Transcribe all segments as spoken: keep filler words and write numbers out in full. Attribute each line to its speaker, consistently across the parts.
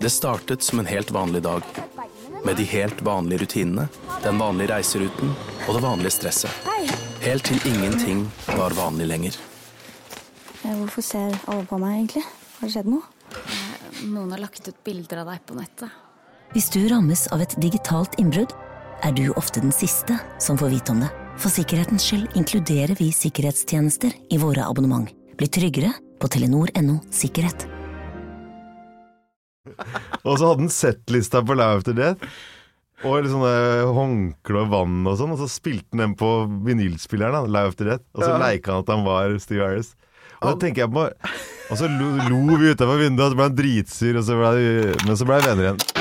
Speaker 1: Det startet som en helt vanlig dag, med de helt vanlige rutinene, den vanlige reiseruten og det vanlige stresset. Helt til ingenting var vanlig lenger.
Speaker 2: Hvorfor ser alle på meg egentlig? Har det skjedd noe?
Speaker 3: Noen har lagt ut bilder av deg på nettet.
Speaker 4: Hvis du rammes av et digitalt innbrudd, er du ofte den siste som får vite om det. For sikkerhetens skyld inkluderer vi sikkerhetstjenester i våre abonnement. Bli tryggere på telenor punktum no sikkerhet.
Speaker 5: Og så hadde han settlista på Live After Death, og litt sånne håndkle og vann og sånn, og så spilte han den på vinylspilleren, Live After Death, og så ja. leika han at han var Steve Harris. Og da tenker jeg på, og så lo, lo vi utenfor vinduet, og så ble han dritsur, og så ble vi, men så ble vi venner igjen.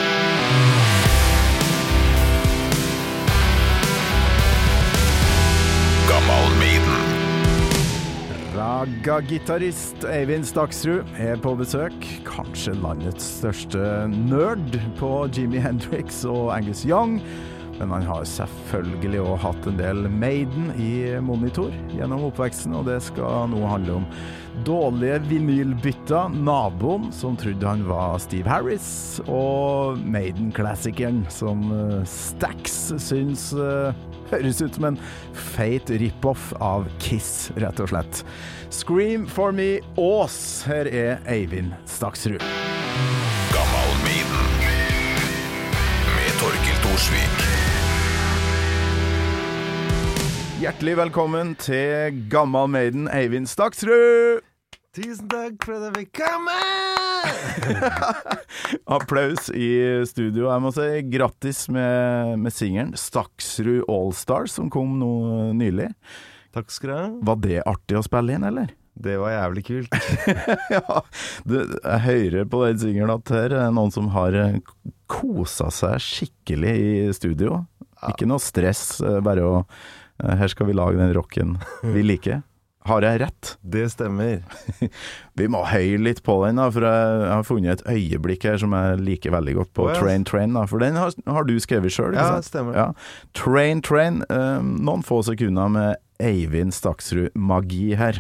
Speaker 6: Raga-gitarist Eivind Staksrud er på besøk, kanskje landets største nerd på Jimi Hendrix og Angus Young, men han har selvfølgelig også hatt en del Maiden i monitor gjennom oppveksten, og det skal nå handle om dårlige vinylbytter, naboen som trodde han var Steve Harris, og Maiden-klassikeren som Stax syns uh, høres ut som en feit rip-off av Kiss, rett og slett. Scream for me, Ås. Her er Eivind Staksrud.
Speaker 7: Gammal Maiden med Torkel Thorsvik.
Speaker 6: Hjertelig velkommen til Gammal Maiden, Eivind Staksrud.
Speaker 5: Tusen takk for at jeg fikk komme!
Speaker 6: Applaus i studio. Jeg må si grattis med, med singeren Staksrud All Stars som kom nå nylig.
Speaker 5: Takk skal du ha.
Speaker 6: Var det artig å spille inn, eller?
Speaker 5: Det var jævlig kult.
Speaker 6: Ja, det, jeg hører på den singeren at her er noen som har koset seg skikkelig i studio. Ja. Ikke noe stress, bare å her skal vi lage den rocken vi liker. Har jeg rett?
Speaker 5: Det stemmer.
Speaker 6: Vi må høye litt på den da, for jeg har funnet et øyeblikk her som jeg liker veldig godt på. Oh, ja. Train Train da, for den har, har du skrevet selv, ikke sant?
Speaker 5: Ja, stemmer.
Speaker 6: Ja. Train Train, um, noen få sekunder med Eivind Staksrud magi her.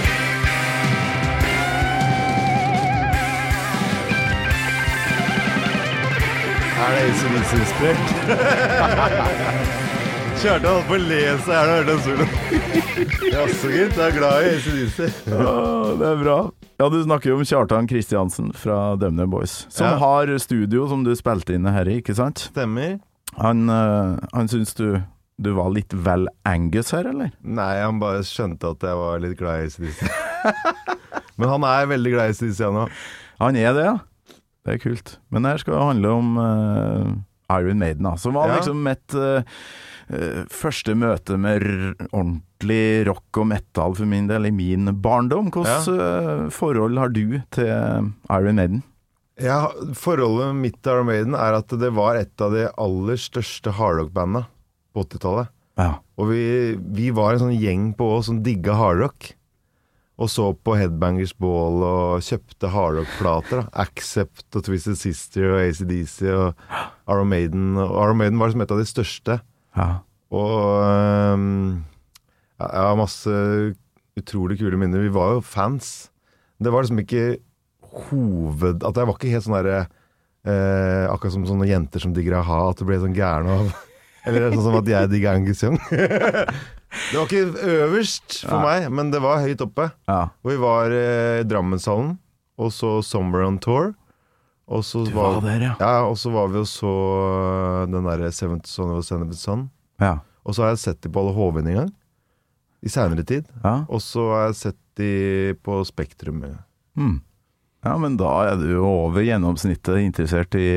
Speaker 5: Er det A C D C-inspirert? Kjørte han på å lese her, da hørte han solo. Ja, så gitt, jeg er glad i A C D C.
Speaker 6: Ja, det er bra. Ja, du snakker jo om Kjartan Kristiansen fra Dømne Boys, som ja. har studio som du spilte inn her i, ikke sant?
Speaker 5: Stemmer.
Speaker 6: Han, uh, han synes du, du var litt vel Angus her, eller?
Speaker 5: Nei, han bare skjønte at jeg var litt glad i A C D C. Men han er veldig glad i A C D C nå.
Speaker 6: Han er det, ja. Det er kult. Men her skal det handle om uh, Iron Maiden, da. Som var ja. liksom et... Uh, Uh, første møte med r- ordentlig rock og metal for min del i min barndom. Hvordan ja. uh, forhold har du til Iron Maiden?
Speaker 5: Ja, forholdet mitt til Iron Maiden er at det var et av de aller største hardrock-bandene på åttitallet.
Speaker 6: Ja.
Speaker 5: Og vi, vi var en sånn gjeng på oss som digget hardrock. Og så på Headbangers Ball og kjøpte hardrock-plater. Da. Accept og Twisted Sister og A C D C og Iron Maiden. Og Iron Maiden var som et av de største.
Speaker 6: Ja.
Speaker 5: Og um, jeg har masse utrolig kule minner. Vi var jo fans. Det var liksom ikke hoved... At jeg var ikke helt sånn der eh, akkurat som sånne jenter som digger a-ha, at det ble sånn gærne av. Eller sånn som at jeg digger Angus Young. Det var ikke øverst for ja. meg, men det var høyt oppe.
Speaker 6: Ja.
Speaker 5: Og vi var eh, i Drammenshallen, og så Summer on Tour. Og så
Speaker 6: du
Speaker 5: var,
Speaker 6: var der, ja.
Speaker 5: Ja, og så var vi og så den der Seventh Son of a Seventh Son.
Speaker 6: Ja.
Speaker 5: Og så har jeg sett de på alle Hoven en gang, i senere tid.
Speaker 6: Ja.
Speaker 5: Og så har jeg sett de på Spektrum.
Speaker 6: Hmm. Ja, men da er du jo over gjennomsnittet interessert i,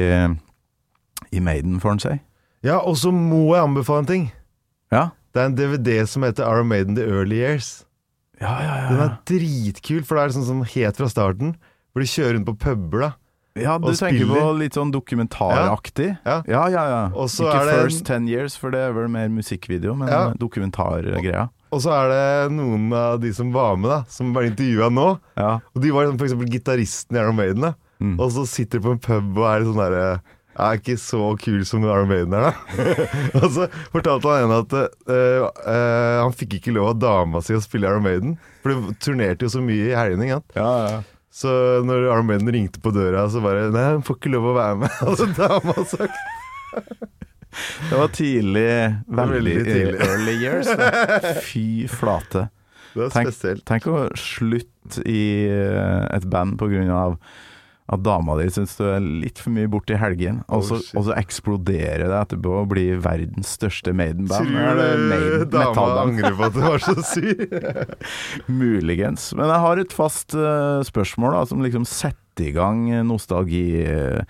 Speaker 6: i Maiden, får han seg.
Speaker 5: Ja, og så må jeg anbefale en ting.
Speaker 6: Ja.
Speaker 5: Det er en D V D som heter Iron Maiden The Early Years.
Speaker 6: Ja, ja, ja.
Speaker 5: Den er dritkul, for det er sånn som helt fra starten, hvor de kjører rundt på puber da.
Speaker 6: Ja, du tenker på litt sånn dokumentaraktig.
Speaker 5: Ja,
Speaker 6: ja, ja. ja.
Speaker 5: Også
Speaker 6: ikke
Speaker 5: er
Speaker 6: First Ten Years, for det er vel mer musikkvideo, men
Speaker 5: ja.
Speaker 6: dokumentargreia.
Speaker 5: Og så er det noen av de som var med da, som var intervjuet nå.
Speaker 6: Ja.
Speaker 5: Og de var for eksempel gitaristen i Iron Maiden da. Mm. Og så sitter de på en pub og er sånn der, jeg er ikke så kul som Iron Maiden er da. Og så fortalte han en at uh, uh, han fikk ikke lov av dama si å spille Iron Maiden, for de turnerte jo så mye i helgen, ikke sant?
Speaker 6: Ja, ja.
Speaker 5: Så når Iron Maiden ringte på døra, så bare nei, han får ikke lov å være med. Altså, dama har sagt.
Speaker 6: Det var tidlig, veldig,
Speaker 5: veldig tidlig.
Speaker 6: Early years. Da. Fy flate.
Speaker 5: Det er
Speaker 6: tenk,
Speaker 5: spesielt.
Speaker 6: Tenk å slutte i et band på grunn av at dama di synes du er litt for mye bort i helgen, og så,
Speaker 5: oh,
Speaker 6: og så eksploderer det etterpå og blir verdens største Maiden-band.
Speaker 5: Tror du dama angrer på at det var så syk?
Speaker 6: Muligens. Men jeg har et fast uh, spørsmål da, som liksom setter i gang nostalgiflammen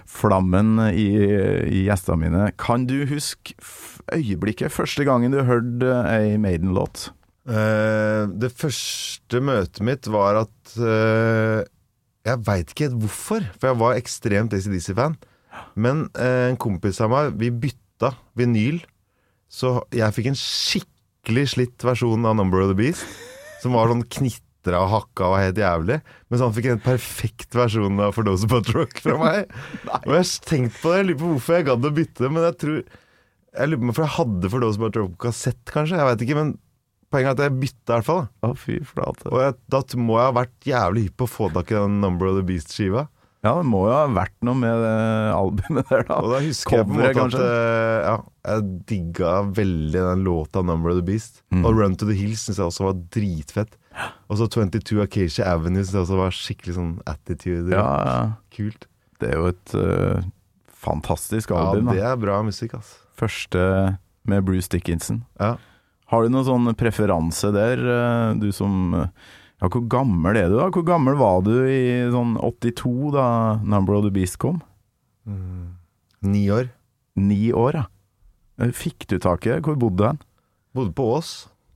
Speaker 6: i, i gjestene mine. Kan du huske øyeblikket, første gangen du hørte ei Maiden-låt?
Speaker 5: Uh, det første møtet mitt var at uh, jeg vet ikke helt hvorfor, for jeg var ekstremt A C D C-fan. Men uh, en kompis av meg, vi bytta vinyl, så jeg fikk en skikkelig slitt versjon av Number of the Beast, som var sånn knitra og hakka og helt jævlig, mens han fikk en perfekt versjon av For Those About Rock fra meg. Og jeg har tenkt på det, jeg lurer på hvorfor jeg gadd å bytte, men jeg tror, jeg lurer på hvorfor jeg hadde For Those About Rock på kassett, kanskje, jeg vet ikke, men poenget er at jeg bytta i hvert fall.
Speaker 6: Å, fy flate.
Speaker 5: Og jeg, da må jeg ha vært jævlig hypp på å få tak i den Number of the Beast-skiva.
Speaker 6: Ja, det må jo ha vært noe med det albumet der da.
Speaker 5: Og da husker
Speaker 6: Coveret,
Speaker 5: jeg på en måte at ja, jeg digga veldig den låta Number of the Beast. Mm. Og Run to the Hills synes jeg også var dritfett. Og så tjueto Acacia Avenue synes jeg også var skikkelig sånn attitude.
Speaker 6: Ja, ja.
Speaker 5: Kult.
Speaker 6: Det er jo et uh, fantastisk album.
Speaker 5: Ja, det er bra musikk, altså.
Speaker 6: Første med Bruce Dickinson.
Speaker 5: Ja.
Speaker 6: Har du noen sånn preferanse der, du som, ja, hvor gammel er du da? Hvor gammel var du i sånn åttito da Number of the Beast kom?
Speaker 5: Mm. Ni år.
Speaker 6: Ni år, ja. Fikk du tak i det? Hvor bodde du hen?
Speaker 5: Bodde på Ås.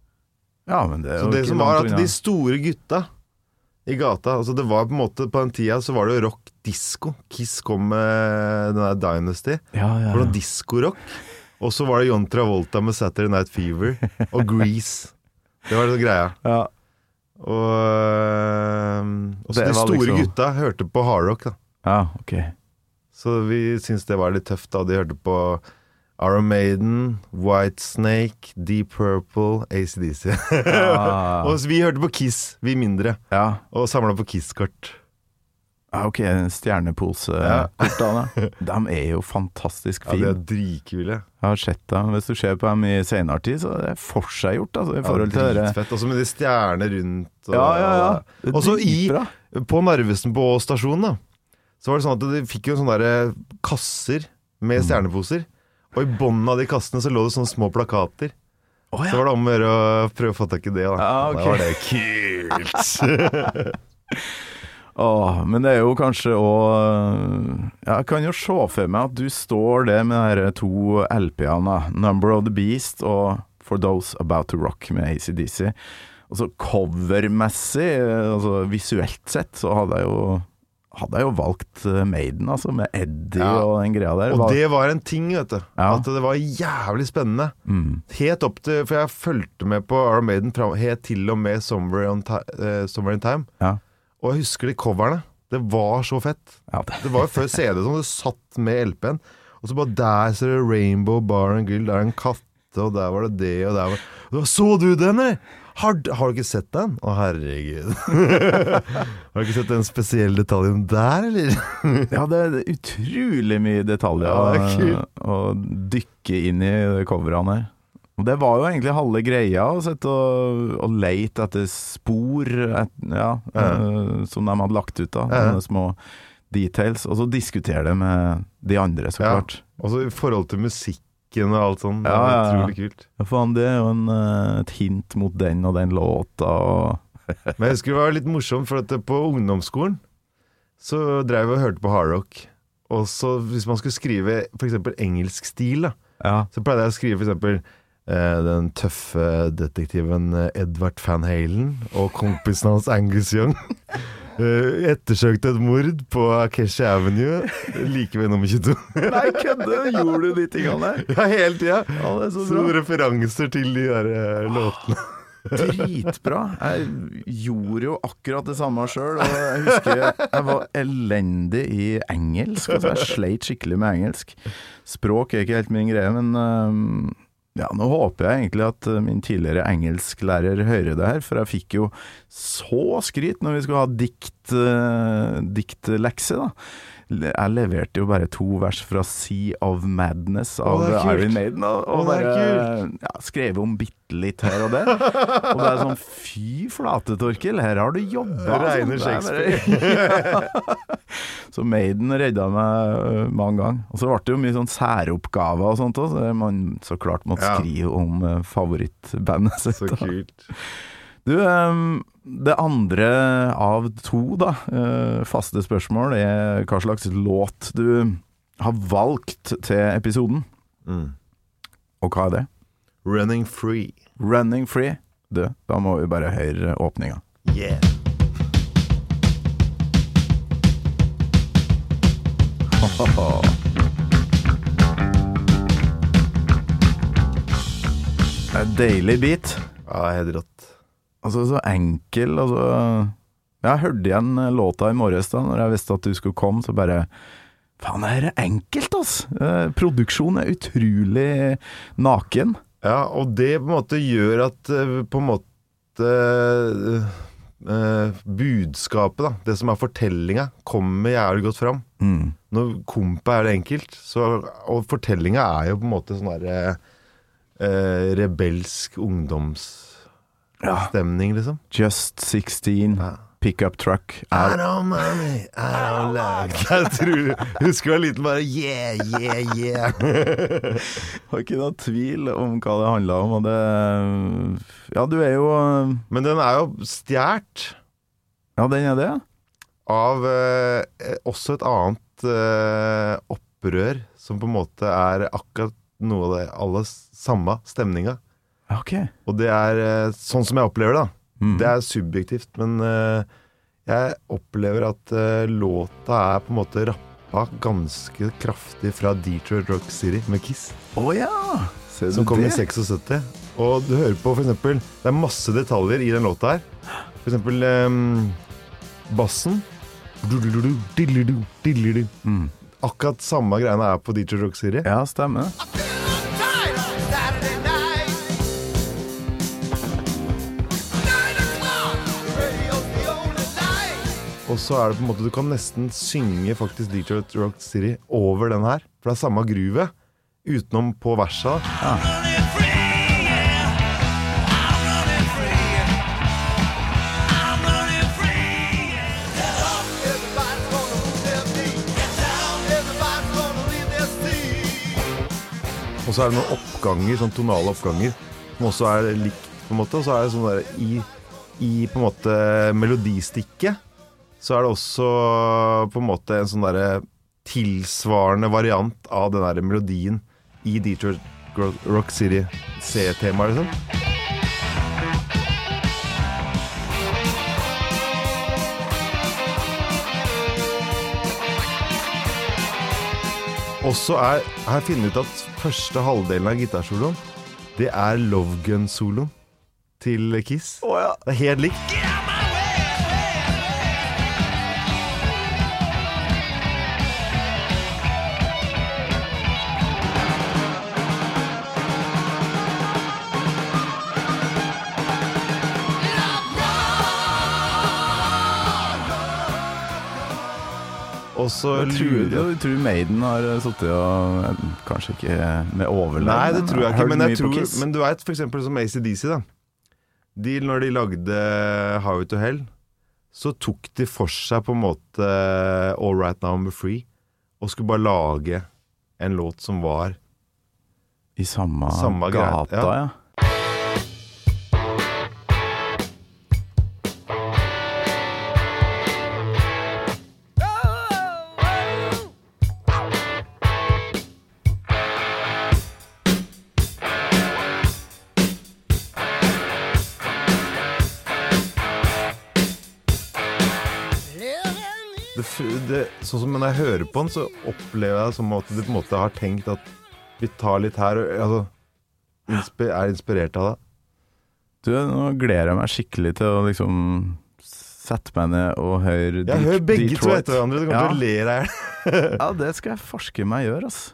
Speaker 6: Ja, men det er
Speaker 5: så
Speaker 6: jo
Speaker 5: det
Speaker 6: ikke
Speaker 5: som var
Speaker 6: langt
Speaker 5: at de store gutta i gata, altså det var på en måte, på den tida så var det jo rock disco. Kiss kom med den der Dynasty.
Speaker 6: Ja, ja, ja.
Speaker 5: For noen disco-rock. Og så var det John Travolta med Saturday Night Fever og Grease. Det var det greia.
Speaker 6: Ja.
Speaker 5: Og, og så
Speaker 6: Det
Speaker 5: de
Speaker 6: var
Speaker 5: store
Speaker 6: liksom-
Speaker 5: gutta hørte på hardrock da.
Speaker 6: Ja, ok.
Speaker 5: Så vi syntes det var litt tøft da. De hørte på Iron Maiden, Whitesnake, Deep Purple, A C D C.
Speaker 6: Ja.
Speaker 5: Og vi hørte på Kiss, vi mindre.
Speaker 6: Ja.
Speaker 5: Og samlet på Kiss-kort.
Speaker 6: Ja, ok, stjernepose
Speaker 5: Ja.
Speaker 6: kortene. De er jo fantastisk
Speaker 5: Ja, de
Speaker 6: fine.
Speaker 5: er dritkule.
Speaker 6: Jeg har sett dem. Hvis du ser på dem i senere tid, så er det for seg gjort, altså, i
Speaker 5: Ja,
Speaker 6: forhold til det.
Speaker 5: dritfett. Også med de stjerner rundt. Og,
Speaker 6: Ja, ja, ja. Det er
Speaker 5: Og så i,
Speaker 6: dritbra.
Speaker 5: på Narvesen på stasjonen da, så var det sånn at de fikk jo sånne der kasser med stjerneposer. Og i bånden av de kassene så lå det sånne små plakater.
Speaker 6: Å, ja.
Speaker 5: Så var det om å gjøre å prøve å få tak i det da.
Speaker 6: Ja, ok.
Speaker 5: Da var det kult.
Speaker 6: Åh, men det er jo kanskje også ja, jeg kan jo se for meg at du står der med de to L P-ene, Number of the Beast og For Those About to Rock med A C D C. Og så covermessig, altså visuelt sett, så hadde jeg jo hadde jeg jo valgt Maiden, altså, med Eddie
Speaker 5: Ja.
Speaker 6: og den greia der.
Speaker 5: Og det var en ting, vet du.
Speaker 6: Ja.
Speaker 5: At det var jævlig spennende.
Speaker 6: Mm.
Speaker 5: Helt opp til, for jeg fulgte med på Iron Maiden fra, helt til og med Somewhere, on ti, uh, Somewhere in Time.
Speaker 6: Ja.
Speaker 5: Og jeg husker de coverne. Det var så fett.
Speaker 6: Ja, det.
Speaker 5: Det var jo før C D som du satt med L P-en. Og så bare der ser du Rainbow Bar and Grill. Der er en katte, og der var det det, og der var det. Så du den, eller? Har, har du ikke sett den? Å, herregud. Har du ikke sett den spesielle detaljen der, eller?
Speaker 6: Ja, det er utrolig mye detaljer
Speaker 5: Ja, det er
Speaker 6: å,
Speaker 5: kult.
Speaker 6: å dykke inn i coverne her. Og det var jo egentlig halve greia å sette og, og leite etter spor et, ja,
Speaker 5: Ja.
Speaker 6: eh, som de hadde lagt ut da,
Speaker 5: Ja.
Speaker 6: sånne små details, og så diskutere det med de andre, så
Speaker 5: Ja.
Speaker 6: klart.
Speaker 5: Og så i forhold til musikken og alt sånn. Det
Speaker 6: Ja,
Speaker 5: var
Speaker 6: ja, ja.
Speaker 5: utrolig kult.
Speaker 6: Ja, faen, det er jo en, eh, et hint mot den og den låta, og
Speaker 5: Men jeg husker det var litt morsomt, for at på ungdomsskolen så drev vi og hørte på hardrock. Og så hvis man skulle skrive for eksempel engelsk stil da,
Speaker 6: ja,
Speaker 5: så pleide jeg å skrive for eksempel eh, den tøffe detektiven eh, Edward Van Halen og kompisen hans Angus Young eh, ettersøkte et mord på Acacia Avenue like ved nummer tjueto.
Speaker 6: Nei, kødde, gjorde du de tingene der?
Speaker 5: Ja, hele tida.
Speaker 6: Ja, det er så
Speaker 5: Så
Speaker 6: bra.
Speaker 5: referanser til de der eh, låtene.
Speaker 6: Dritbra. Jeg gjorde jo akkurat det samme selv, og jeg husker jeg var elendig i engelsk, altså jeg sleit skikkelig med engelsk. Språk er ikke helt min greie, men um, Ja, nå håper jeg egentlig at min tidligere engelsklærer hører det her, for jeg fikk jo så skryt når vi skulle ha dikt, uh, diktlekse da. Jeg leverte jo bare to vers fra Sea of Madness av
Speaker 5: Åh,
Speaker 6: Iron Maiden, og, og
Speaker 5: Åh,
Speaker 6: bare ja, skrev om bitte litt her og det. Og det er sånn, fy flate, Torkel, her har du jobbet.
Speaker 5: Reiner Shakespeare.
Speaker 6: Så Maiden redda meg uh, mange ganger. Og så ble det jo mye sånn særoppgaver og sånt også, så man så klart måtte
Speaker 5: Ja.
Speaker 6: skrive om uh, favorittbandet sitt.
Speaker 5: Så kult.
Speaker 6: Du, um, det andre av to da, uh, faste spørsmål er hva slags låt du har valgt til episoden.
Speaker 5: Mm.
Speaker 6: Og hva er det?
Speaker 5: Running Free.
Speaker 6: Running Free. Du, da må vi bare høre åpninga.
Speaker 5: Yeah. En deilig beat. Ja, helt rått.
Speaker 6: Altså, så enkel, altså. Jeg hørte igjen låta i morges da, når jeg visste at du skulle komme, så bare, faen, det her er enkelt, altså. Eh, produksjonen er utrolig naken.
Speaker 5: Ja, og det på en måte gjør at eh, på en måte eh, budskapet da, det som er fortellinga, kommer jævlig godt fram.
Speaker 6: Mm.
Speaker 5: Når kompa er det enkelt, så, og fortellinga er jo på en måte sånn der eh, rebelsk ungdomsstemning, liksom.
Speaker 6: Just sixteen,
Speaker 5: Ja.
Speaker 6: pickup truck.
Speaker 5: I don't money, I don't like. Jeg tror, husker jeg liten bare, yeah, yeah, yeah.
Speaker 6: Har ikke noe tvil om hva det handler om, og det, ja, du er jo,
Speaker 5: Men den er jo stjert
Speaker 6: ja, den er det.
Speaker 5: av eh, også et annet eh, opprør, som på en måte er akkurat noe av det alle samme stemninga.
Speaker 6: Ok.
Speaker 5: Og det er eh, sånn som jeg opplever det da.
Speaker 6: Mm.
Speaker 5: Det er subjektivt, men eh, jeg opplever at eh, låta er på en måte rappa ganske kraftig fra Detroit Rock City med Kiss,
Speaker 6: Åja, ser du
Speaker 5: som kom i
Speaker 6: det?
Speaker 5: syttiseks. Og du hører på for eksempel, det er masse detaljer i den låta her. For eksempel eh, bassen. Diddelidu, diddelidu, diddelidu.
Speaker 6: Mm.
Speaker 5: Akkurat samme greiene er på Detroit Rock City.
Speaker 6: Ja, stemmer.
Speaker 5: Og så er det på en måte, du kan nesten synge faktisk Detroit Rock City over den her, for det er samme gruvet, utenom på versa.
Speaker 6: Ja.
Speaker 5: Og så er det noen oppganger, sånn tonale oppganger, som også er likt på en måte, og så er det sånn der, i, i på en måte melodistikket, så er det også på en måte en sånn der tilsvarende variant av den der melodien i Detroit Rock City C-tema, liksom. Og så er, jeg har funnet ut at første halvdelen av gitarsoloen, det er Love Gun-soloen til Kiss.
Speaker 6: Å ja.
Speaker 5: Det er helt likt. Og så
Speaker 6: Jeg tror,
Speaker 5: lurer
Speaker 6: jeg tror Maiden har suttet og kanskje ikke med overlegg.
Speaker 5: Nei, det tror jeg ikke, men, jeg tror,
Speaker 6: Kiss.
Speaker 5: men du vet for eksempel som A C D C da. De, når de lagde Highway to Hell, så tok de for seg på en måte All Right Now I'm Free, og skulle bare lage en låt som var
Speaker 6: I samme,
Speaker 5: Samme greie,
Speaker 6: gata,
Speaker 5: ja.
Speaker 6: ja.
Speaker 5: det, f- det, sånn som når jeg hører på den, så opplever jeg det som at de på en måte har tenkt at vi tar litt her, og, altså, inspi- er inspirert av det.
Speaker 6: Du, nå gleder jeg meg skikkelig til å liksom sette meg ned og høre
Speaker 5: Jeg hører begge to
Speaker 6: Detroit.
Speaker 5: etter hverandre, du kommer
Speaker 6: Ja.
Speaker 5: til å le deg her.
Speaker 6: Ja, det skal jeg forske meg gjøre, ass.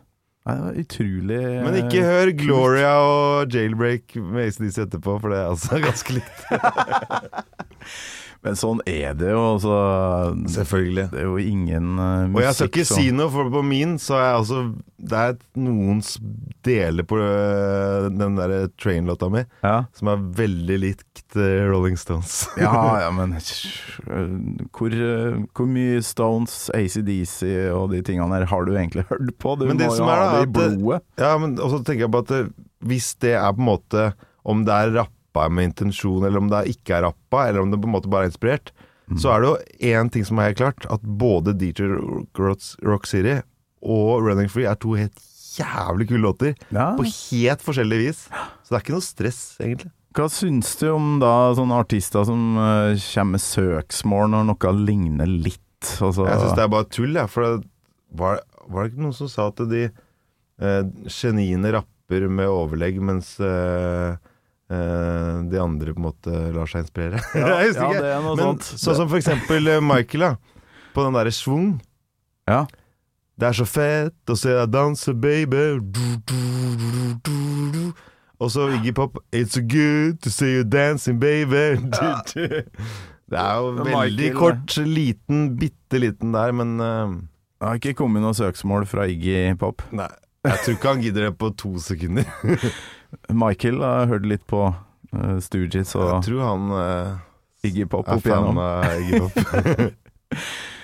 Speaker 6: Nei, det var utrolig...
Speaker 5: Men ikke hør Gloria og Jailbreak med A C D C etterpå, for det er altså ganske likt.
Speaker 6: Men sånn er det jo, altså.
Speaker 5: Selvfølgelig.
Speaker 6: Det er jo ingen uh, musikk.
Speaker 5: Og jeg skal ikke
Speaker 6: som...
Speaker 5: si noe, for på min så er jeg altså, det er noens deler på uh, den der Train-låta mi,
Speaker 6: ja.
Speaker 5: Som er veldig likt uh, Rolling Stones.
Speaker 6: ja, ja, men hvor, uh, hvor mye Stones, A C D C og de tingene her har du egentlig hørt på? Du
Speaker 5: men det
Speaker 6: må
Speaker 5: som
Speaker 6: jo
Speaker 5: er
Speaker 6: ha
Speaker 5: da,
Speaker 6: det i blodet.
Speaker 5: Ja, men også tenker jeg på at det, hvis det er på en måte, om det er rapp med intensjon, eller om det ikke er rappa, eller om det på en måte bare er inspirert, mm. så er det jo en ting som er helt klart, at både D J Rock City og Running Free er to helt jævlig kule låter, ja. På helt forskjellig vis. Så det er ikke noe stress, egentlig.
Speaker 6: Hva syns du om da sånne artister som uh, kommer med søksmål når noe ligner litt? Altså...
Speaker 5: Jeg synes det er bare tull, ja, for det var, var det ikke noen som sa at de uh, geniene rapper med overlegg, mens... Uh, Uh, de andre på en måte lar seg inspirere.
Speaker 6: Ja,
Speaker 5: jeg husker
Speaker 6: ja,
Speaker 5: ikke.
Speaker 6: Det er noe
Speaker 5: Men
Speaker 6: sånt.
Speaker 5: sånn som for eksempel uh, Michael da, på den der svung.
Speaker 6: Ja.
Speaker 5: Det er så fett å se deg danse, baby. Du, du, du, du, du. Og så Iggy Pop. It's so good to see you dancing, baby. Ja. Det er jo veldig Michael, kort, liten, bitte liten der, men uh,
Speaker 6: det har ikke kommet noe søksmål fra Iggy Pop.
Speaker 5: Nei, jeg tror ikke han gidder det på to sekunder.
Speaker 6: Michael har hørt litt på uh, Stooges og
Speaker 5: jeg tror han uh,
Speaker 6: Iggy Pop
Speaker 5: er
Speaker 6: opp igjennom.
Speaker 5: fan av Iggy Pop.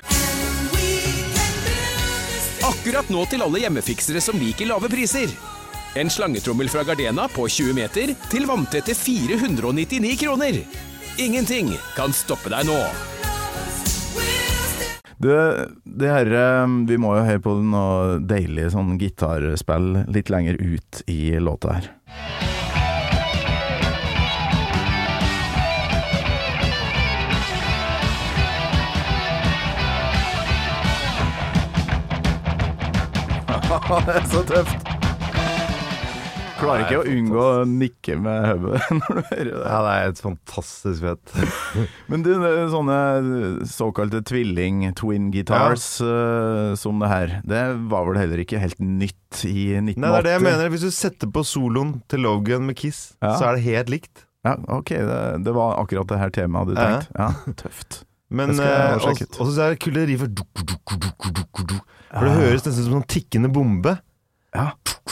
Speaker 8: Akkurat nå til alle hjemmefiksere som liker lave priser. En slangetrommel fra Gardena på tjue meter til vanntette fire hundre nittini kroner. Ingenting kan stoppe deg nå.
Speaker 6: Det, det her, vi må jo høre på noe deilig sånn gitarspill litt lenger ut i låta her. Det er så tøft. Klarer ikke å unngå å nikke med høyet når du hører det.
Speaker 5: Ja, det er et fantastisk fett.
Speaker 6: Men du, sånne såkalte tvilling, twin guitars ja. uh, som det her, det var vel heller ikke helt nytt i nitten åtti?
Speaker 5: Nei, det er det jeg mener. Hvis du setter på soloen til Logan med Kiss, ja. Så er det helt likt.
Speaker 6: Ja, ok, det, det var akkurat det her temaet du tenkte. Ja, ja tøft.
Speaker 5: Men uh, og så er det kule riff for det ja. Høres nesten som en tikkende bombe.
Speaker 6: Ja.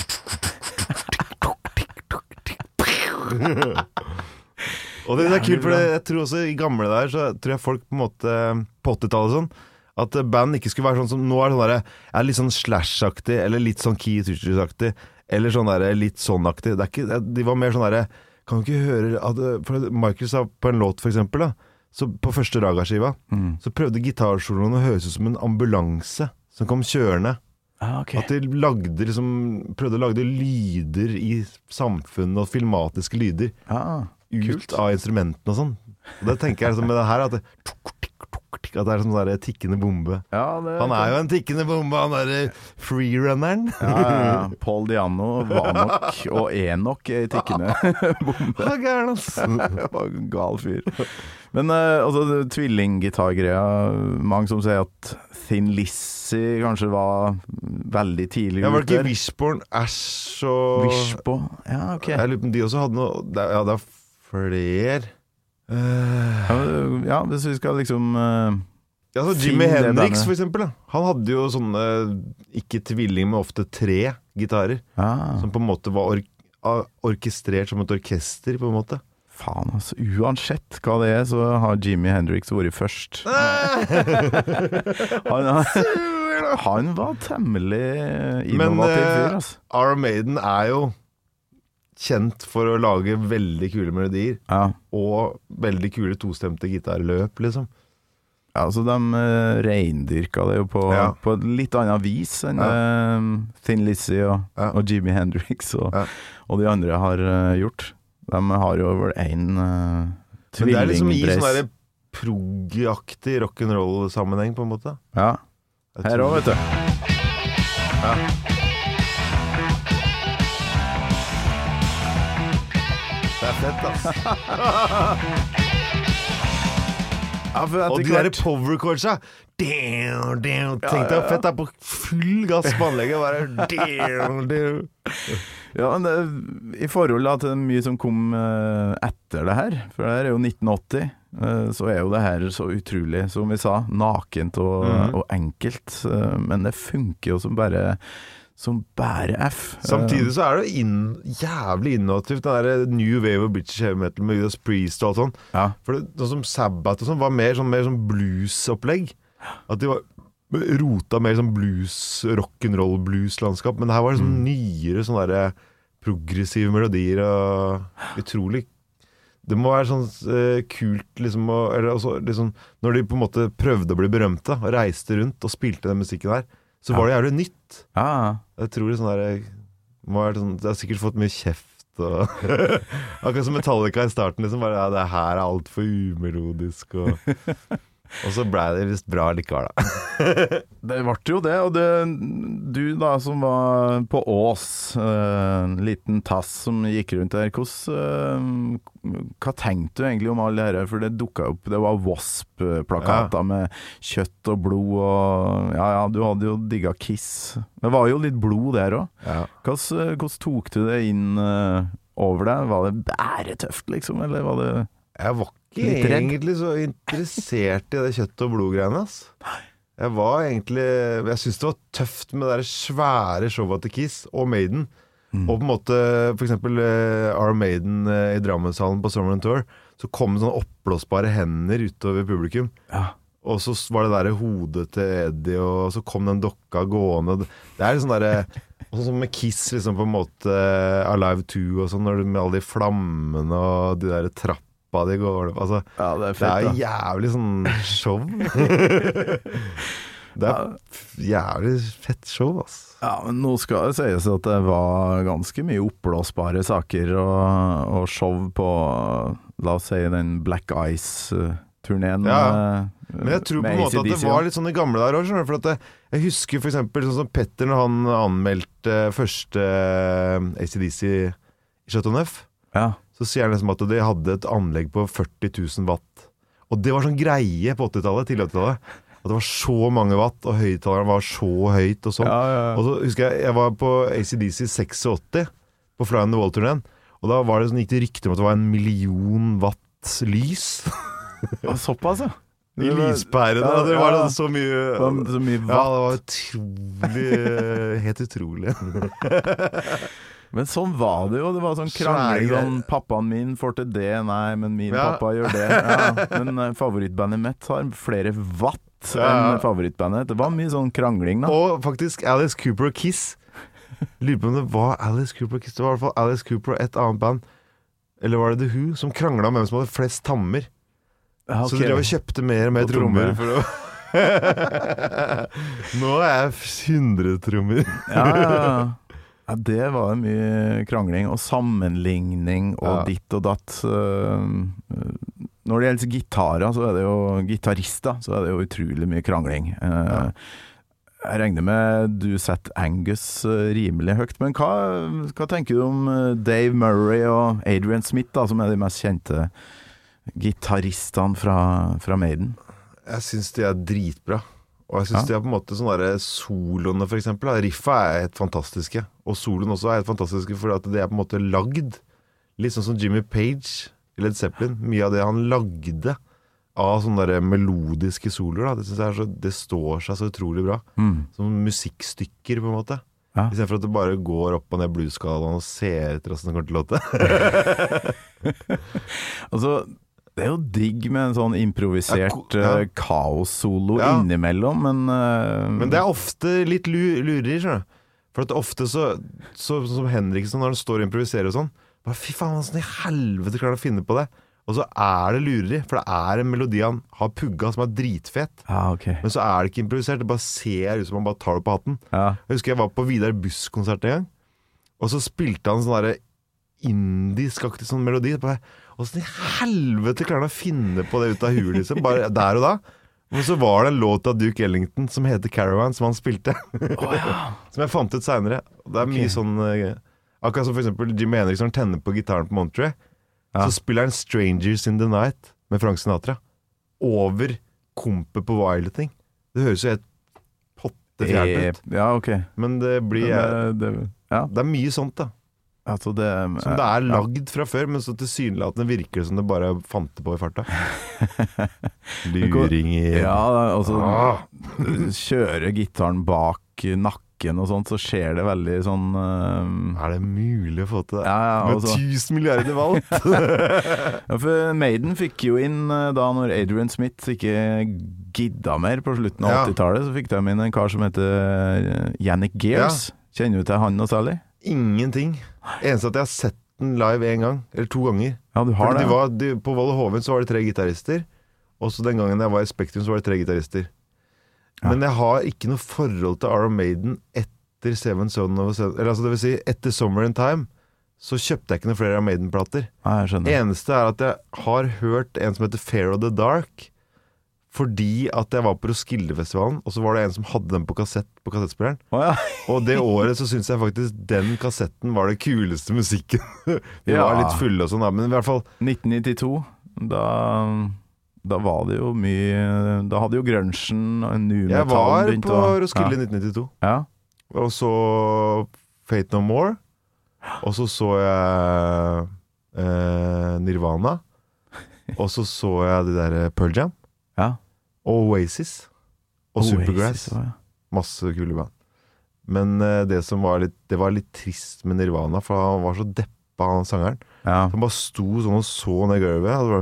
Speaker 5: Og det, det er kult, for det, jeg tror også i gamle der så tror jeg folk på en måte på åttitallet sånn at band ikke skulle være sånn som nå er sånn der, er litt sånn Slash-aktig eller litt sånn Keith Richards-aktig eller sånn der litt sånn-aktig. Det er ikke, de var mer sånn der, kan du ikke høre at, for Michael sa på en låt for eksempel da, så på første Raga-skiva mm. så prøvde gitarsoloen å høres ut som en ambulanse som kom kjørende.
Speaker 6: Ah, okay.
Speaker 5: At de lagde liksom, prøvde å lage lyder i samfunnet og filmatiske lyder
Speaker 6: ah,
Speaker 5: ut
Speaker 6: kult.
Speaker 5: Av instrumentene og sånn. Og det tenker jeg liksom med det her at det, at det er som sånn der tikkende bombe.
Speaker 6: Ja, det,
Speaker 5: han er jo en tikkende bombe, han der freerunneren.
Speaker 6: Ja, ja, ja. Paul Diano var nok, og er nok en tikkende bombe.
Speaker 5: Det var gæren, altså.
Speaker 6: Det var en gal fyr. Men uh, altså, tvillinggitargreia, mange som sier at Thin Lizzy kanskje var veldig tidlig ute.
Speaker 5: Ja, var det ikke Wishbone, Ash og...
Speaker 6: Wishbone, ja, ok.
Speaker 5: Jeg lurer på om de også hadde noe, ja, det er flere...
Speaker 6: Uh, ja, hvis vi skal liksom uh,
Speaker 5: ja, så Jimi Hendrix for eksempel da. Han hadde jo sånne ikke tvilling, men ofte tre gitarer
Speaker 6: ah.
Speaker 5: som på en måte var or- orkestrert som et orkester på en måte.
Speaker 6: Faen altså, uansett hva det er så har Jimi Hendrix vært først. han, han var temmelig innovativ fyr altså.
Speaker 5: Men uh, Iron Maiden er jo kjent for å lage veldig kule melodier
Speaker 6: ja.
Speaker 5: Og veldig kule tostemte gitarløp liksom.
Speaker 6: Ja, så de uh, reindyrka det jo på,
Speaker 5: ja.
Speaker 6: På et litt annet vis enn ja. uh, Thin Lizzy og,
Speaker 5: ja.
Speaker 6: og Jimi Hendrix og,
Speaker 5: ja.
Speaker 6: og de andre har uh, gjort. De har jo vel en uh, tvillingdress. Men det er liksom i sånn der prog-aktig rock'n'roll-sammenheng på en måte. Ja, her også vet du.
Speaker 5: Ja. Det er fett, altså.
Speaker 6: Ja,
Speaker 5: og de der power chordsa damn, damn. Tenk deg fett, det er på full gass på anlegget. Bare damn, damn.
Speaker 6: Ja, men det, i forhold da, til mye som kom uh, etter det her, for det her er jo nitten åtti, uh, så er jo det her så utrolig, som vi sa, nakent og, mm. og enkelt, uh, men det funker jo som bare som bare F.
Speaker 5: Samtidig så er det inn, jævlig innovativt, den der New Wave of British Heavy Metal med Judas Priest og alt sånt.
Speaker 6: Ja.
Speaker 5: For det, sånn som Sabbath og sånn, var mer sånn, mer sånn blues-opplegg. At de var rota mer sånn blues, rock'n'roll blues-landskap, men det her var sånn mm. nyere, sånn der progressive melodier og utrolig. Det må være sånn uh, kult liksom, og, eller, også, liksom, når de på en måte prøvde å bli berømte og reiste rundt og spilte den musikken her, så var det jævlig nytt.
Speaker 6: Ja.
Speaker 5: Jeg tror det sånn der, må være sånn, det har sikkert fått mye kjeft og akkurat som Metallica i starten liksom, bare, ja, det her er alt for umelodisk og og så ble det visst bra likevel da.
Speaker 6: Det ble jo det, og det, du da som var på Ås, uh, en liten tass som gikk rundt der, hvordan, uh, hva tenkte du egentlig om alle dette? For det dukket opp, det var Wasp-plakater ja. Med kjøtt og blod, og ja, ja, du hadde jo digget Kiss. Det var jo litt blod der også. Ja. Hvordan, hvordan tok du det inn uh, over deg? Var det bare tøft liksom, eller var det...
Speaker 5: Jeg var ikke egentlig så interessert i det kjøtt- og blodgreiene, ass. Jeg var egentlig, jeg synes det var tøft med det der svære showet til Kiss og Maiden. Mm. Og på en måte, for eksempel uh, Iron Maiden uh, i Drammenshallen på Summer on Tour, så kom det sånne oppblåsbare hender utover publikum. Ja. Og så var det der hodet til Eddie, og så kom den dokka gående. Det er sånn der, og sånn med Kiss, liksom på en måte Alive two og sånn, når du med alle de flammene og de der trappene, de går, altså, ja, det er, fett, det er jævlig sånn show. Det er jævlig fett show, ass.
Speaker 6: Ja, men nå skal det sies at det var ganske mye oppblåsbare saker og, og show på, la oss si, den Black Ice-turneen. Ja,
Speaker 5: men jeg tror på en måte at det var litt sånn i gamle der også, for at det, jeg husker for eksempel sånn som Petter når han anmeldte første A C D C i Chateau Neuf. Ja. Så sier han liksom at de hadde et anlegg på førti tusen watt. Og det var sånn greie på åttitallet, tidlig åttitallet. At det var så mange watt, og høyttaleren var så høyt og sånn. Ja, ja, ja. Og så husker jeg, jeg var på A C D C åttiseks på Fly on the Wall-turneen, og da var det sånn, gikk det rykter om at det var en million watt lys.
Speaker 6: Ja, såpass, ja.
Speaker 5: I lyspærene, ja, det var ja. Så mye
Speaker 6: så mye watt.
Speaker 5: Ja, det var utrolig, helt utrolig.
Speaker 6: Men sånn var det jo, det var sånn krangling sånn, pappaen min får til det, nei, men min ja. Pappa gjør det. Ja, men uh, favorittbandet mitt har flere watt ja. Enn favorittbandet. Det var mye sånn krangling da.
Speaker 5: Og faktisk Alice Cooper og Kiss. Lurer på om det var Alice Cooper og Kiss. Det var i hvert fall Alice Cooper og et annet band. Eller var det The Who som kranglet om hvem som hadde flest tammer. Ja, okay. Så de drev og kjøpte mer og mer trommer for å... Nå er jeg hundre trommer.
Speaker 6: Ja, ja, ja. Ja, det var mye krangling og sammenligning og ja. Ditt og datt. Når det gjelder gitarer, så er det jo gitarister, så er det jo utrolig mye krangling. Ja. Jeg regner med du setter Angus rimelig høyt, men hva, hva tenker du om Dave Murray og Adrian Smith, da, som er de mest kjente gitaristene fra, fra Maiden?
Speaker 5: Jeg synes de er dritbra. Og jeg synes ja. De er på en måte sånne der soloene for eksempel, riffa er helt fantastiske, og soloen også er helt fantastiske, fordi at det er på en måte lagd, litt sånn som Jimmy Page i Led Zeppelin, mye av det han lagde av sånne der melodiske soloer, da. Det synes jeg er så, det står seg så utrolig bra, mm. som musikkstykker på en måte, ja. I stedet for at det bare går opp og ned blueskalaen og ser etter hvordan det kommer til å låte.
Speaker 6: Altså, det er jo digg med en sånn improvisert ja, ja. kaos-solo ja. Innimellom, men... Uh,
Speaker 5: men det er ofte litt lurer, skjønner du? For at ofte så, så som Henriksen, når han står og improviserer og sånn, bare fy faen, sånn i helvete klarer han å finne på det. Og så er det lurer, for det er en melodi han har pugga som er dritfett.
Speaker 6: Ah, okay. Men
Speaker 5: så er det ikke improvisert, det bare ser ut som han bare tar det på hatten. Ja. Jeg husker jeg var på Vidar Buss-konsert en gang, og så spilte han sånn der indisk-aktig sånn melodi, bare... Og sånn i helvete klarer han å finne på det ut av huet, liksom, bare der og da. Og så var det en låt av Duke Ellington som heter Caravan, som han spilte. Oh, ja. Som jeg fant ut senere. Det er okay. Mye sånn... Akkurat som for eksempel Jimi Hendrix når han tenner på gitaren på Monterey, ja. Så spiller han Strangers in the Night med Frank Sinatra over kompet på Violeting. Det høres jo helt pottefjernt ut.
Speaker 6: Ja, ok.
Speaker 5: Men det blir
Speaker 6: Men det, det, ja.
Speaker 5: Det er mye sånt da.
Speaker 6: Altså det,
Speaker 5: som det er lagd fra før, men så tilsynelatende virker det som det bare fant det på i farta. Luringer.
Speaker 6: Ja, altså
Speaker 5: ah.
Speaker 6: kjøre gitaren bak nakken og sånt, så skjer det veldig sånn uh...
Speaker 5: Er det mulig å få til det?
Speaker 6: Ja, ja,
Speaker 5: med
Speaker 6: altså.
Speaker 5: tusen milliarder valgt.
Speaker 6: Ja, for Maiden fikk jo inn da når Adrian Smith ikke gidda mer på slutten av ja. åttitallet, så fikk de inn en kar som heter Yannick Gears. Ja. Kjenner du til han og særlig?
Speaker 5: Ingenting. Eneste at jeg har sett den live en gang, eller to ganger.
Speaker 6: Ja, du har
Speaker 5: Fordi
Speaker 6: det.
Speaker 5: De var, de, på Valle Hovin så var det tre gitarister, og så den gangen jeg var i Spektrum så var det tre gitarister. Ja. Men jeg har ikke noe forhold til Iron Maiden etter Seven Son of a Seven, eller altså det vil si, etter Summer in Time, så kjøpte jeg ikke noen flere Iron Maiden-plater.
Speaker 6: Ja, jeg skjønner.
Speaker 5: Eneste er at jeg har hørt en som heter Fear of the Dark, fordi at jeg var på Roskilde-festivalen, og så var det en som hadde den på kassett på kassettspilleren.
Speaker 6: Oh, ja.
Speaker 5: Og det året så synes jeg faktisk den kassetten var det kuleste musikken. Vi ja. var litt fulle og sånn, men i hvert fall
Speaker 6: nitten nittito, da, da var det jo mye, da hadde jo grunchen og nu metal.
Speaker 5: Jeg var på
Speaker 6: å,
Speaker 5: Roskilde
Speaker 6: ja.
Speaker 5: nitten nittito.
Speaker 6: Ja.
Speaker 5: Og så Fate No More, og så så jeg eh, Nirvana, og så så jeg de der Pearl Jam.
Speaker 6: Ja.
Speaker 5: Og Oasis og
Speaker 6: Oasis,
Speaker 5: Supergrass
Speaker 6: ja.
Speaker 5: Masse kule band. Men uh, det som var litt Det var litt trist med Nirvana, for han var så deppa, han sangeren.
Speaker 6: Ja.
Speaker 5: Han bare sto sånn og så ned gulvet, og,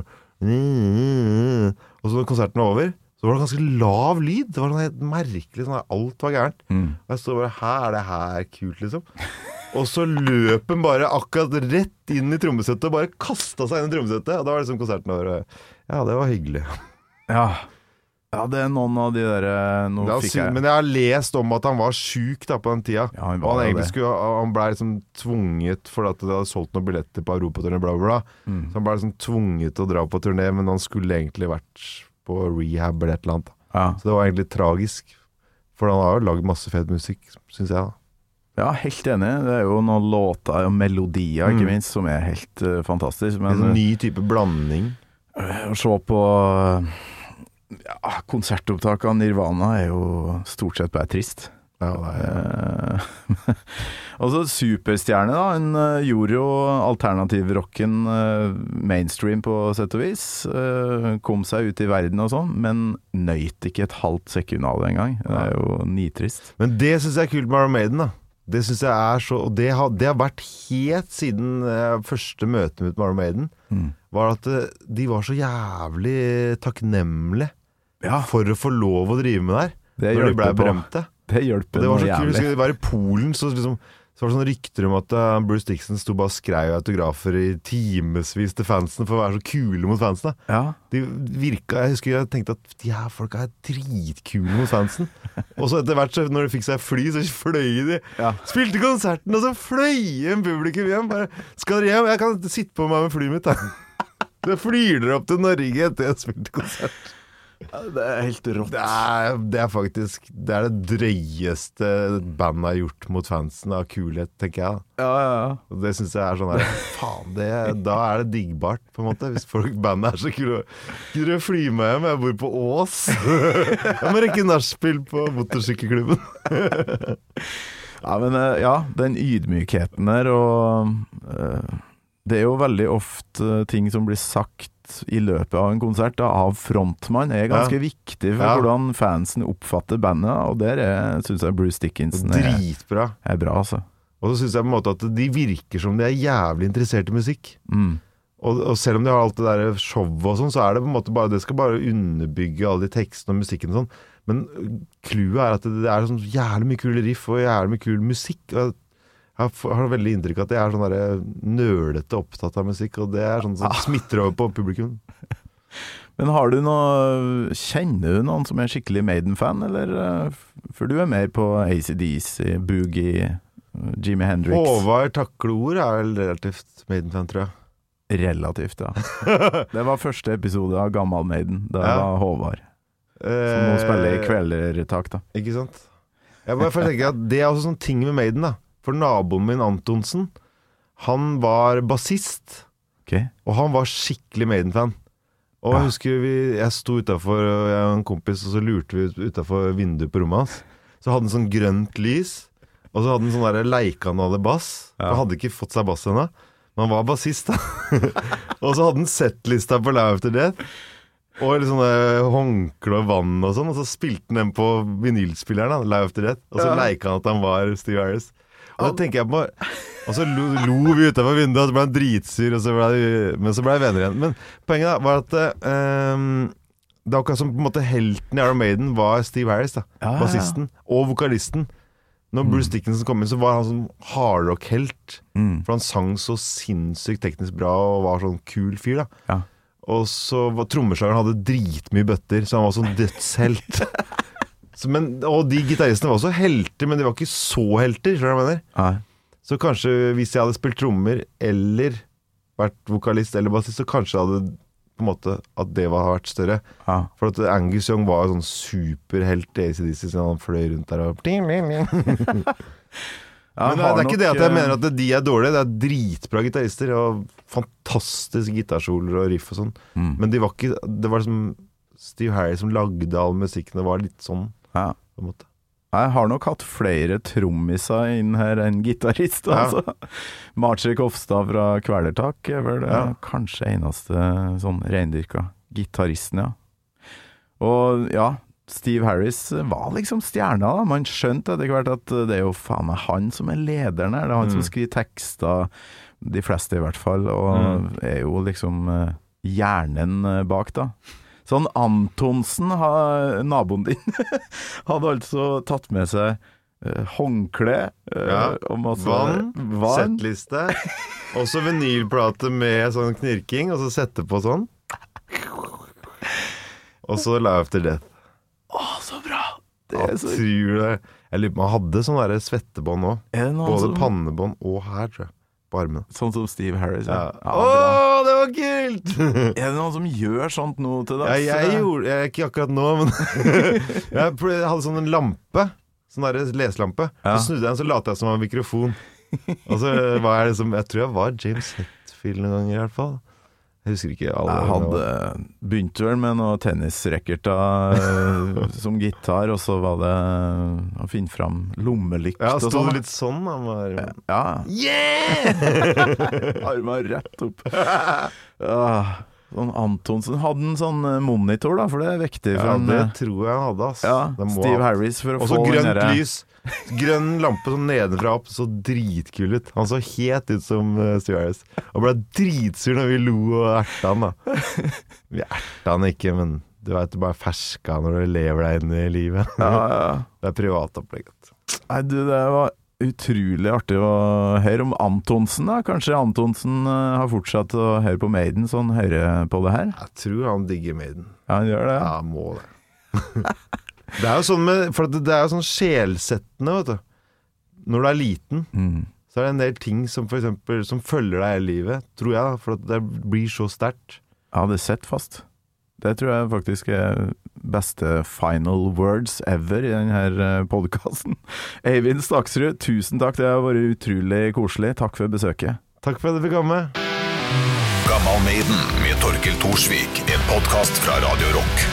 Speaker 5: var, og så når konserten var over, så var det ganske lav lyd. Det var sånn helt merkelig, sånn at alt var gærent.
Speaker 6: Mm.
Speaker 5: Og jeg stod bare, her er det her kult liksom. Og så løp han bare akkurat rett inn i trommesettet og bare kastet seg inn i trommesettet. Og da var liksom konserten over. Ja, det var hyggelig.
Speaker 6: Ja, ja det er noen av de der
Speaker 5: jeg... Men jeg har lest om at han var syk da på den tida.
Speaker 6: Ja, han,
Speaker 5: og han, egentlig skulle, han ble liksom tvunget for at det hadde solgt noen billetter på Europaturné, bla bla bla. Mm. Så han ble liksom tvunget til å dra på turné, men han skulle egentlig vært på rehab eller et eller annet.
Speaker 6: Ja.
Speaker 5: Så det var egentlig tragisk. For han har jo laget masse fet musikk, synes jeg da.
Speaker 6: Ja, helt enig. Det er jo noen låter og melodier, ikke mm. minst, som er helt uh, fantastisk. Men,
Speaker 5: en ny type blanding.
Speaker 6: Å se på ja, konsertopptak av Nirvana er jo stort sett bare trist.
Speaker 5: Ja, det er
Speaker 6: ja. Og så superstjerne da, hun uh, gjorde jo alternativrocken uh, mainstream på sett og vis, uh, kom seg ut i verden og sånn, men nøyt ikke et halvt sekund av det en gang. Det er jo nitrist.
Speaker 5: Men det synes jeg er kult med Iron Maiden da. Det synes jeg er så, og det har, det har vært helt siden uh, første møte med Iron Maiden, mm. var at uh, de var så jævlig takknemlige ja. for å få lov å drive med der,
Speaker 6: det
Speaker 5: når de ble berømte.
Speaker 6: Det hjelper
Speaker 5: det var så
Speaker 6: jævlig.
Speaker 5: kult, det var i Polen, så, liksom, så var det sånne rykter om at uh, Bruce Dickinson stod bare og skrev autografer i timesvis til fansen for å være så kule mot fansene.
Speaker 6: Ja.
Speaker 5: De virka, jeg husker jeg tenkte at de her folka er dritkule mot fansen. Og så etter hvert, så, når de fikk seg fly, så fløy de.
Speaker 6: Ja.
Speaker 5: Spilte konserten, og så fløy en publikum hjem. Bare, skal dere hjem? Jeg kan sitte på meg med flyet mitt. Da. Det flyr dere opp til Norge etter jeg spilte konsert.
Speaker 6: Ja, det er helt rått.
Speaker 5: Det er, det er faktisk Det er det drøyeste bandet har gjort mot fansen av kulhet, tenker jeg.
Speaker 6: Ja, ja, ja.
Speaker 5: Og det synes jeg er sånn her, faen, det, da er det diggbart, på en måte. Hvis folk bandet er så kule. Gidder du fly meg hjem? Jeg bor på Ås. Jeg må rekke nachspiel på motorsykkelklubben.
Speaker 6: Ja, men ja, den ydmykheten der, og uh, det er jo veldig ofte ting som blir sagt i løpet av en konsert da, av frontmann er ganske ja. viktig for ja. hvordan fansen oppfatter bandet, og der er, synes jeg Bruce Dickinson er,
Speaker 5: dritbra.
Speaker 6: Er bra, altså.
Speaker 5: Og så synes jeg på en måte at de virker som de er jævlig interessert i musikk.
Speaker 6: Mm.
Speaker 5: Og, og selv om de har alt det der showet og sånn, så er det på en måte bare, det skal bare underbygge alle de tekstene og musikken og sånn. Men clouet er at det, det er sånn jævlig mye kule riff og jævlig mye kul musikk, og jeg har veldig inntrykk at jeg er sånn der nølete opptatt av musikk, og det er sånn som ja. smitter over på publikum.
Speaker 6: Men har du noe, kjenner du noen som er skikkelig Maiden-fan, eller? For du er mer på A C D C, Boogie, Jimi Hendrix.
Speaker 5: Håvard Takleord er vel relativt Maiden-fan, tror jeg.
Speaker 6: Relativt, ja. Det var første episode av Gammal Maiden, da ja. var Håvard. Som må spille i kveldertak, da.
Speaker 5: Ikke sant? Jeg bare tenker at det er også sånn ting med Maiden, da. For naboen min Antonsen, han var bassist,
Speaker 6: okay.
Speaker 5: og han var skikkelig Maiden-fan. Og jeg husker vi, jeg sto utenfor, og jeg og en kompis, og så lurte vi utenfor vinduet på rommet hans. Så hadde han sånn grønt lys, og så hadde han sånn der leika han hadde bass. Ja. Han hadde ikke fått seg bass ennå, men han var bassist da. Og så hadde han settlista på Live After Death, og litt sånne håndkle og vann og sånn, og så spilte han den på vinylspilleren da, Live After Death, og så ja. leika han at han var Steve Harris. Og da tenker jeg på, og så lo, lo vi utenfor vinduet, og så ble han dritsur, og så ble vi, men så ble vi venner igjen. Men poenget da var at um, det var akkurat som på en måte helten i Iron Maiden var Steve Harris da, ja, bassisten ja. og vokalisten. Når mm. Bruce Dickinson kom inn, så var han sånn hardrock-helt, mm. for han sang så sinnssykt teknisk bra og var sånn kul fyr da. Ja. Og så var trommeslageren hadde dritmye bøtter, så han var sånn dødshelt. Så, men, og de gitaristene var også helter, men de var ikke så helter, skjønner du hva jeg mener? Nei. Så kanskje hvis jeg hadde spilt trommer, eller vært vokalist eller bassist, så kanskje jeg hadde på en måte at det var vært større. Ja. For at Angus Young var sånn superhelt i A C D C, så han fløy rundt der og... Ja, men det er ikke det at jeg mener at de er dårlige, det er dritbra gitarister, og fantastiske gitarsoler og riff og sånn. Mm. Men de var ikke, det var liksom Steve Harris som lagde all musikken, det var litt sånn. Ja. På en måte.
Speaker 6: Jeg har nok hatt flere trommiser inn her enn gitarist, altså. Ja. Marcek Hofstad fra Kvelertak er vel ja. kanskje eneste sånn reindyrka gitaristen, ja. Og ja, Steve Harris var liksom stjerna da. Man skjønte etter hvert at det er jo faen meg han som er lederen her. Det er han mm. som skriver tekster, de fleste i hvert fall, og mm. er jo liksom hjernen bak da. Sånn Antonsen, naboen din, hadde altså tatt med seg uh, håndkle, uh,
Speaker 5: ja.
Speaker 6: og masse
Speaker 5: vann,
Speaker 6: vann.
Speaker 5: Settliste, og så vinylplate med sånn knirking, og så sette på sånn. Og så Live After Death.
Speaker 6: Åh, så bra!
Speaker 5: Det er så... tror det. Jeg lurer på, man hadde sånn der svettebånd også. Både som... pannebånd og her, tror jeg. På armene.
Speaker 6: Sånn som Steve Harris, ja.
Speaker 5: ja. Åh, det var kult!
Speaker 6: Er det noen som gjør sånt nå til dags?
Speaker 5: Ja, jeg gjorde, jeg, ikke akkurat nå, men jeg hadde sånn en lampe, sånn der leselampe. Ja. Så snudde jeg den, så latet jeg som en mikrofon. Og så var jeg liksom, jeg tror jeg var James Hetfield noen ganger i hvert fall. Jeg husker ikke alle.
Speaker 6: Jeg hadde begynt vel med noen tennisrekkerter som gitar, og så var det å finne fram lommelykt
Speaker 5: ja,
Speaker 6: og sånn.
Speaker 5: Ja, stod litt sånn. Var...
Speaker 6: Ja. Yeah! Armen rett opp. Ja, sånn Antonsen hadde en sånn monitor da, for det er viktig.
Speaker 5: Ja,
Speaker 6: en,
Speaker 5: det tror jeg han hadde, ass.
Speaker 6: Ja, Steve Harris for å
Speaker 5: også
Speaker 6: få...
Speaker 5: Også grønt lys. Grønn lampe sånn nedenfra opp, så dritkul ut. Han så helt ut som uh, Steve Harris. Og ble dritsur når vi lo og erta han da. Vi erta han ikke, men du vet, du bare ferska når du lever deg inn i livet.
Speaker 6: Ja, ja.
Speaker 5: Det er privatopplegget.
Speaker 6: Nei, du, det var utrolig artig å høre om Antonsen da. Kanskje Antonsen uh, har fortsatt å høre på Maiden, sånn høre på det her?
Speaker 5: Jeg tror han digger Maiden.
Speaker 6: Ja, han gjør det.
Speaker 5: Ja, må det. Det er jo sånn med, for det er jo sånn sjelsettende, vet du. Når du er liten, mm. så er det en del ting som for eksempel, som følger deg hele livet, tror jeg, for at det blir så sterkt.
Speaker 6: Ja, det setter fast. Det tror jeg faktisk er beste final words ever i denne podcasten. Eivind Staksrud, tusen takk, det har vært utrolig koselig. Takk for besøket.
Speaker 5: Takk for at du fikk komme.
Speaker 7: Gammal Maiden med Torkel Torsvik, en podcast fra Radio Rock.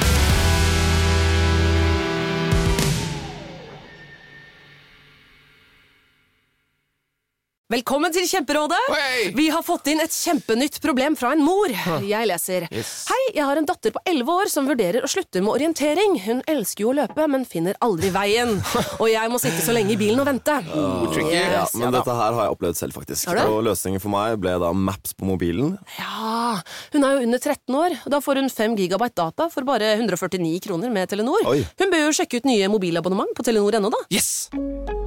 Speaker 9: Velkommen til Kjemperådet.
Speaker 10: Hey!
Speaker 9: Vi har fått inn et kjempenytt problem fra en mor. Jeg leser.
Speaker 10: Yes.
Speaker 9: Hei, jeg har en datter på elleve år som vurderer å slutte med orientering. Hun elsker jo å løpe, men finner aldri veien. Og jeg må sitte så lenge i bilen og vente.
Speaker 10: Oh, tricky.
Speaker 9: Yes,
Speaker 10: ja, men ja, dette her har jeg opplevd selv faktisk. Og løsningen for meg ble da Maps på mobilen.
Speaker 9: Ja, hun er jo under tretten år. Da får hun fem gigabyte data for bare hundre og førtini kroner med Telenor.
Speaker 10: Oi.
Speaker 9: Hun bør jo sjekke ut nye mobilabonnement på Telenor ennå da.
Speaker 10: Yes!